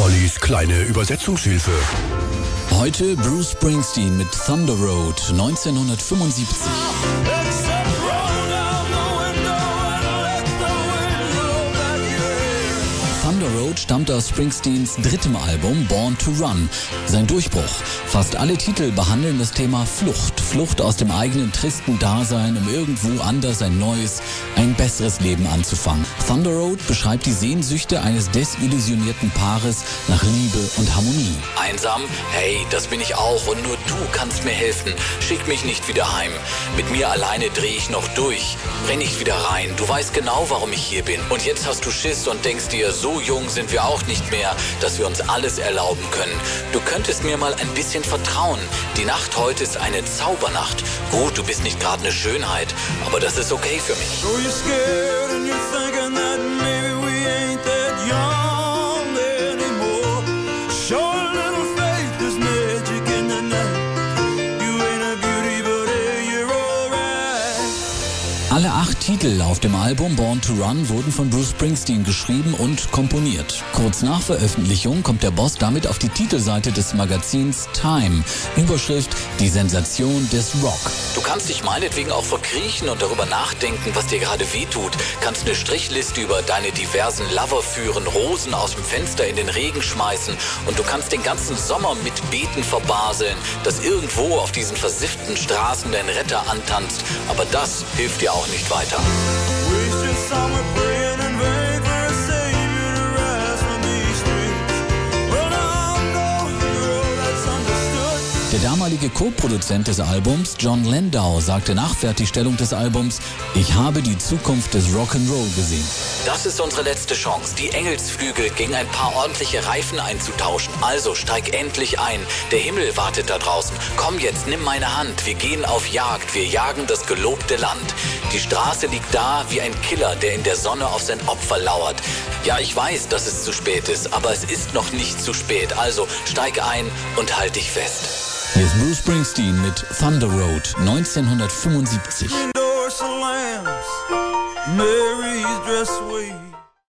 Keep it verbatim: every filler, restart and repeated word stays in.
Ollis kleine Übersetzungshilfe. Heute Bruce Springsteen mit Thunder Road neunzehnhundertfünfundsiebzig. Thunder Road stammt aus Springsteens drittem Album Born to Run, sein Durchbruch. Fast alle Titel behandeln das Thema Flucht. Flucht aus dem eigenen tristen Dasein, um irgendwo anders ein neues, ein besseres Leben anzufangen. Thunder Road beschreibt die Sehnsüchte eines desillusionierten Paares nach Liebe und Harmonie. Einsam? Hey, das bin ich auch und nur du kannst mir helfen. Schick mich nicht wieder heim. Mit mir alleine drehe ich noch durch. Renn nicht wieder rein. Du weißt genau, warum ich hier bin. Und jetzt hast du Schiss und denkst dir, so jung sind wir auch nicht mehr, dass wir uns alles erlauben können. Du könntest mir mal ein bisschen vertrauen. Die Nacht heute ist eine Zaubernacht. Gut, du bist nicht gerade eine Schönheit, aber das ist okay für mich. So you're scared and you're thinking that maybe we ain't that young anymore. Show a little faith, there's magic in the night. You ain't a beauty, but hey, you're alright. Alle acht Titel auf dem Album Born to Run wurden von Bruce Springsteen geschrieben und komponiert. Kurz nach Veröffentlichung kommt der Boss damit auf die Titelseite des Magazins Time. Überschrift: Die Sensation des Rock. Du kannst dich meinetwegen auch verkriechen und darüber nachdenken, was dir gerade wehtut. Kannst eine Strichliste über deine diversen Lover führen, Rosen aus dem Fenster in den Regen schmeißen und du kannst den ganzen Sommer mit Beten verbaseln, dass irgendwo auf diesen versifften Straßen dein Retter antanzt. Aber das hilft dir auch nicht weiter. Waste your summer praying in vain for a savior to rise from these streets. Well, I'm no hero, that's understood. Der damalige Co-Produzent des Albums, John Landau, sagte nach Fertigstellung des Albums: Ich habe die Zukunft des Rock'n'Roll gesehen. Das ist unsere letzte Chance, die Engelsflügel gegen ein paar ordentliche Reifen einzutauschen. Also steig endlich ein. Der Himmel wartet da draußen. Komm jetzt, nimm meine Hand. Wir gehen auf Jagd. Wir jagen das gelobte Land. Die Straße liegt da wie ein Killer, der in der Sonne auf sein Opfer lauert. Ja, ich weiß, dass es zu spät ist, aber es ist noch nicht zu spät. Also steig ein und halt dich fest. Hier ist Bruce Springsteen mit Thunder Road neunzehnhundertfünfundsiebzig. Indoor salams, Mary's dress sweet.